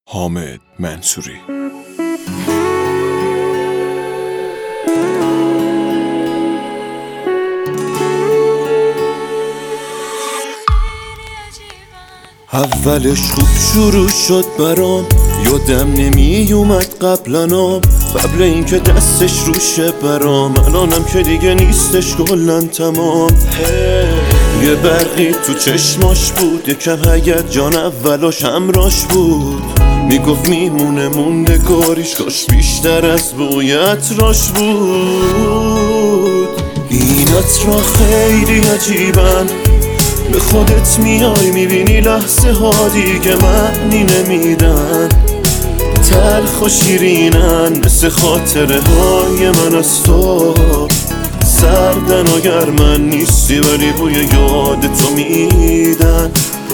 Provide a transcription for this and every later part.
حامد منصوری. اولش خوب شروع شد برام، یادم نمی اومد قبلنام، قبل اینکه دستش روشه برام، الانم که دیگه نیستش کلن تمام. یه برقی تو چشماش بود، یکم هیجان اولاش همراش بود، میگفت میمونه موندگاریش، کاش بیشتر از بوی عطراش بود. این عطرا خیلی عجیبن، به خودت میای میبینی لحظه ها دیگه معنی نمیدن، تلخ و شیرینن مثل خاطره های من از تو، سردن و گرمن نیستی ولی بوی یاد تو میدن.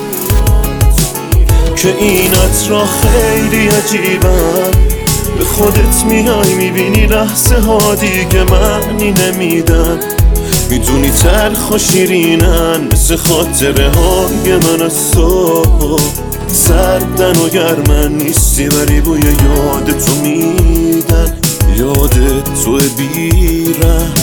که این عطرا خیلی عجیبن، به خودت میای میبینی لحظه ها دیگه معنی نمیدن، میدونی تلخ و شیرینن مثل خاطره های من از تو، سردن و گرمن نیستی ولی بوی یاد تو میدن، یاد تو بیرن.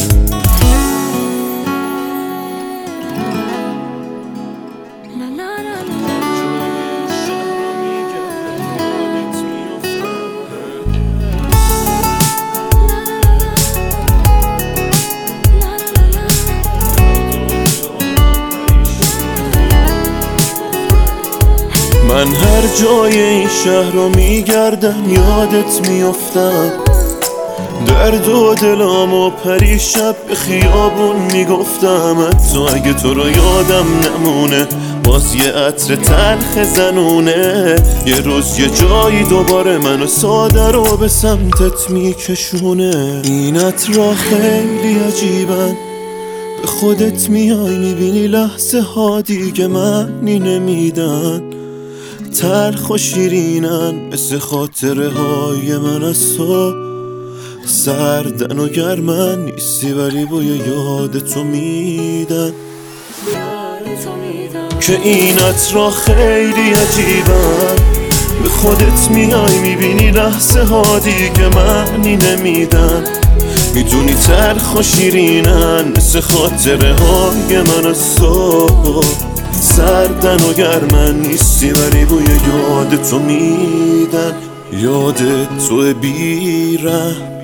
من هر جای این شهر رو میگردم یادت میافتم، درد و دلم و پریشب به خیابون میگفتم، حتی اگه تو رو یادم نمونه باز یه عطر تلخ زنونه، یه روز یه جایی دوباره منو ساده رو به سمتت میکشونه. این عطرا خیلی عجیبن، به خودت میای میبینی لحظه ها دیگه معنی نمیدن، تلخ و شیرینن مثل خاطره های من از تو، سردن و گرمن نیستی ولی بوی یاد تو میدن. که این عطرا خیلی عجیبن، به خودت میای میبینی لحظه ها دیگه معنی نمیدن، میدونی تلخ و شیرینن مثل خاطره های من از تو، سردن و گرمن نیستی ولی بوی یاد تو میدن، یاد تو بیرن.